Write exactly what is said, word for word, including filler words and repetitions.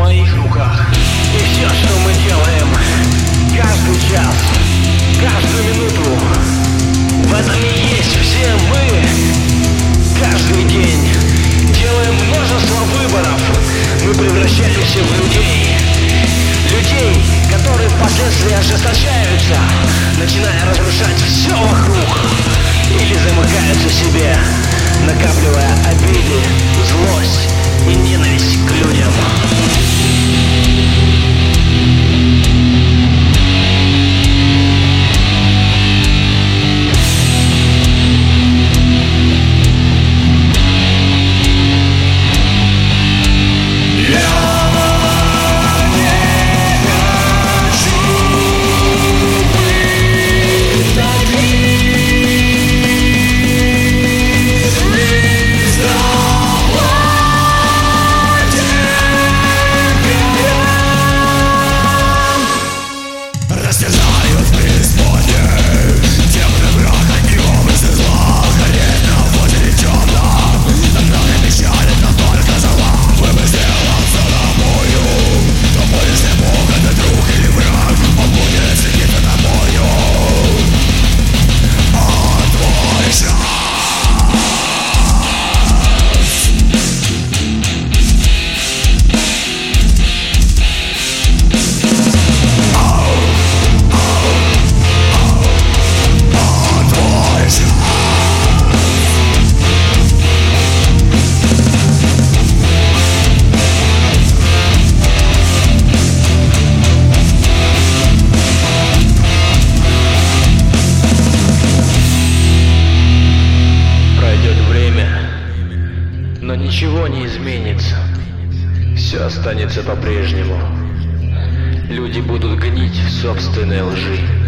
моих руках. И все, что мы делаем, каждый час, каждую минуту, в этом и есть все мы. Каждый день делаем множество выборов. Мы превращаемся в людей. Людей, которые впоследствии ожесточаются, начиная разрушать все вокруг. Или замыкаются в себе, накапливая обиды, злость и ненависть к людям. Но ничего не изменится. Все останется по-прежнему. Люди будут гнить в собственной лжи.